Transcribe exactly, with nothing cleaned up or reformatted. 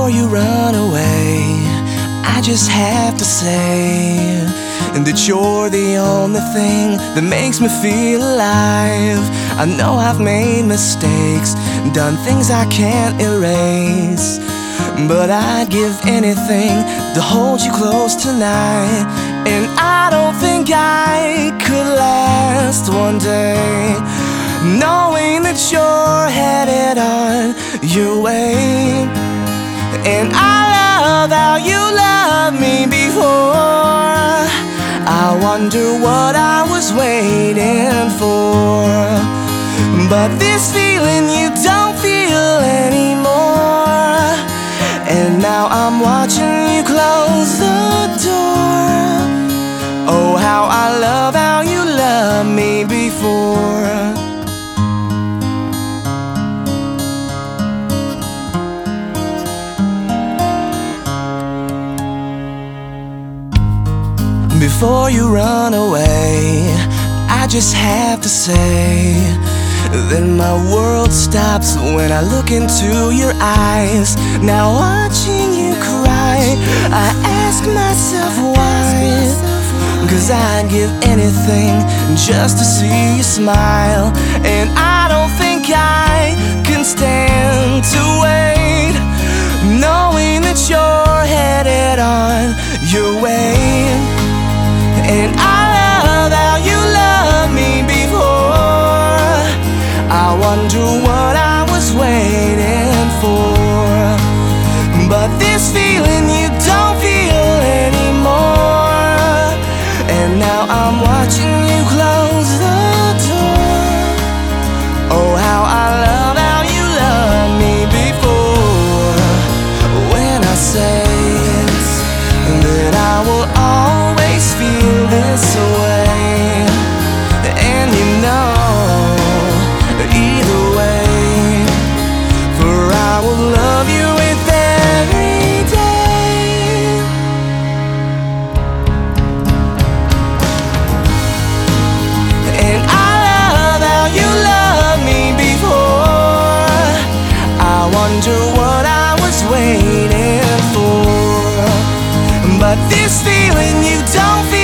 Before you run away, I just have to say that you're the only thing that makes me feel alive. I know I've made mistakes, done things I can't erase, but I'd give anything to hold you close tonight. And I don't think I could last one day knowing that you're headed on your way. And I love how you loved me before. I wonder what I was waiting for. But this feeling you don't feel anymore. And now I'm watching you close the door. Oh, how I love how you loved me before. Before you run away, I just have to say that my world stops when I look into your eyes. Now watching you cry, I ask myself why, 'cause I'd give anything just to see you smile. And I don't think I can stand to wait, knowing that you're headed on your way. And I love how you loved me before. I wonder what I was waiting for. But this feeling you don't feel anymore. And now I'm watching you close the door. Oh, how I love how you loved me before. When I say that I will always feel this way, and you know, either way, for I will love you with every day. And I love how you loved me before. I wonder what I was waiting for. But this feeling you don't feel